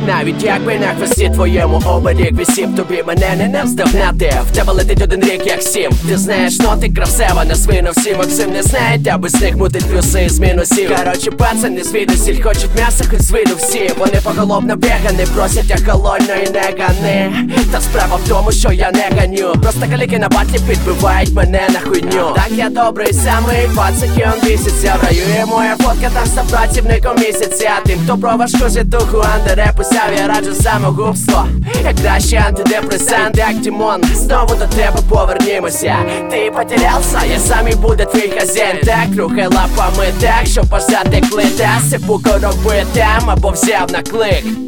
навіть якби на хвості твоєму оберіг висів, тобі мене не наздогнати. В тебе летить один рік як 7. Ти знаєш, но ти красива, на свину всі Максим не знає, а без них мутить плюси з мінусів. Короче, пацани звідусіль хочуть м'яса, хоч з виду всі. Вони поголовно бегані, просять я холодної не гани. Та справа в тому, що я не ганю. Просто каліки на батлі підбивають мене на хуйню. Так я добрий самий пацик, і он біситься. В раю є моя фотка, там став працівником місяця. Тим, хто про важку житуху антиреписав, я раджу самогубство. Як краще антидепресант, як Тімон. Знову до тебе повернімося. Ти потерявся, я сам і буде твій хазяїн. Так, рухай лапами так, щоб аж затекли. Та сипу коробитам або взяв на клик.